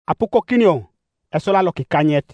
apuko kinyo esola loki kanyet.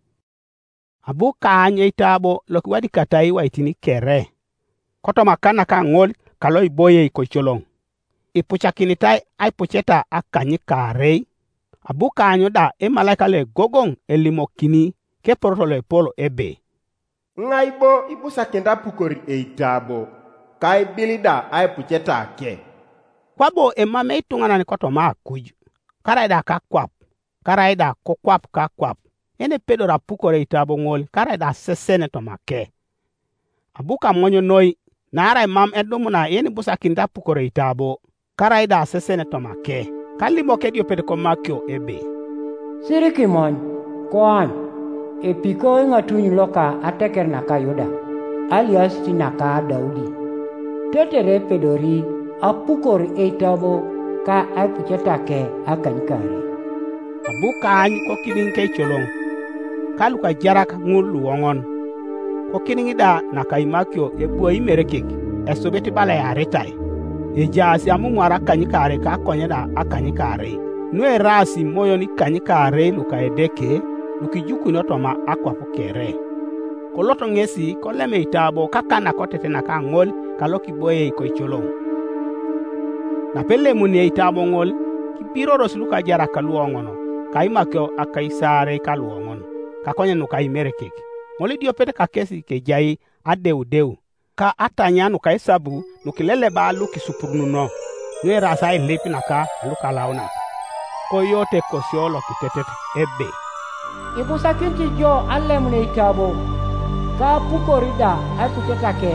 Abu kany eitabo loki wadi katai waitini kere. Koto makana ka ngol kaloi boye ko cholong. Ipuchakini tai ai pucheta akanyi karei. Abu kanyo da malaika le gogong elimokini ke portole polo ebe. Ngaibo ipusakinda pukori eitabo. Kai bilida ai pucheta ke. Kwabo mame itungana ni koto ma kuju. Karaida kakwap. Karaida kakwap. Ene pedora pukore itabo ngol. Karaida sesene to make. Abu ka monyo noi. Nara mam edomuna ene busakinda pukore itabo. Karaida sesene to make. Kalimo kedio pedeko makyo ebe. Siriki mon. Koan. Epiko ngatuny loka ateker naka Yuda. Alias tinaka Daudi. Tetere pedori apukor eitabo ka apucheta ke akankare. Abu kany ko kiding ke cholong. Kaluka jarak ngul luongon. Ko kiding ida naka imakyo ebuo imerekik. Esobeti bala ya retai. Ejasi amu mwara kanyikare ka konyeda akanyikare. Nwe rasi moyo ni kanyikare luka edeke. Luki juku notoma akwa pukere. Koloto ngesi koleme itabo kakana kotete na ka ngol kaloki boye iko icholong. Na pele muni itabo ngol kipiro rosluka jara kaluongono. Kaimakyo akaisare kaluongon. Kakonye nuka imerekek. Ngoli dio pete kakesi ke jai adeu. Ka atanya nuka isabu nukilele ba luki supurnuno. Nwe rasa ilipi naka luka launa. Koyote kosiolo kitetete ebe. Ipusakinti jo alemune itabo. Ka pukorida ai pucheta ke.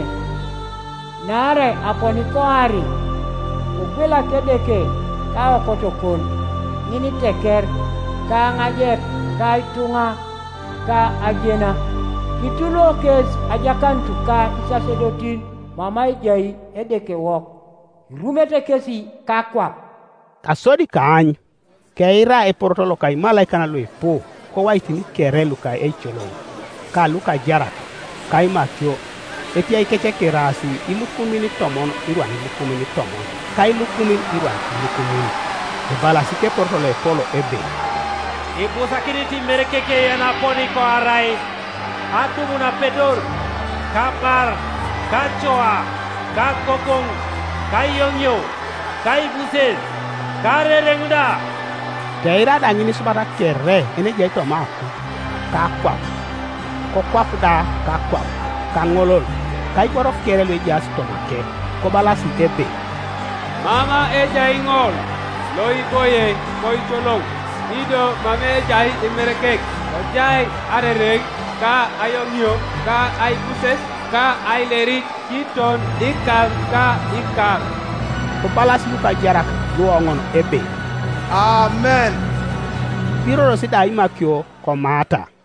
Nare aponi koari. Ukwela kedeke ka okotokon. Nini teker. Ka ngajep. Ka itunga. Ka ajena. Kitulo kes ajakantu ka isasedotin. Mama ijai edeke wok. Rumete kesi kakwap. Kasodi kaany. Keira e portolo kai malaika na lui po. Ko waitini kere luka cholong. Ka luka jarak. Kai makyo. Eti ai keche kerasi ilukumini tomon irwan ilukumini tomon. Kai lukumin irwan ilukumini. Ebala sike portolo e polo ebe. Ibu sakiriti merekeke yana poni ko arai. Atumuna pedor. Kapar. Kachoa. Kakokong. Kayongyo. Kai buses. Karerengda. Daira da ngini subara kere ene jai to maku. Kakwap. Kokwap da kakwap. Kangolol. Kai korof kere lo jas to make. Ko balasi ebe. Mama jai ngol. Loi boye koi cholong. Ido mame jai imerekek. Jai arereng ka ayongyo ka ay buses ka ay lerik kiton ikam ka ikam. Ko balasi luka jarak luongon ebe. Amen. Piro sida imakyo ko mata.